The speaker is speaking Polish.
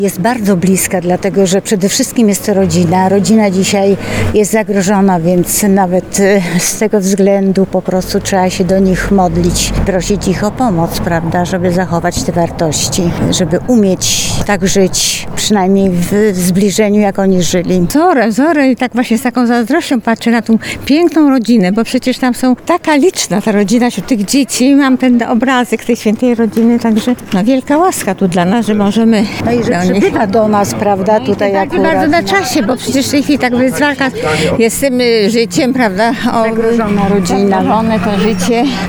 Jest bardzo bliska, dlatego że przede wszystkim jest to rodzina. Rodzina dzisiaj jest zagrożona, więc nawet z tego względu po prostu trzeba się do nich modlić, prosić ich o pomoc, prawda, żeby zachować te wartości, żeby umieć tak żyć, przynajmniej w zbliżeniu, jak oni żyli. Zorę i tak właśnie z taką zazdrością patrzę na tą piękną rodzinę, bo przecież tam są taka liczna ta rodzina wśród tych dzieci. Mam ten obrazek tej świętej rodziny, także wielka łaska tu dla nas, że możemy No i że przybywa do nas, prawda, tutaj tak akurat. bardzo na czasie, bo przecież w tej chwili tak jest walka jest z tym życiem, prawda? Zagrożona rodzina. Zagrożone to życie.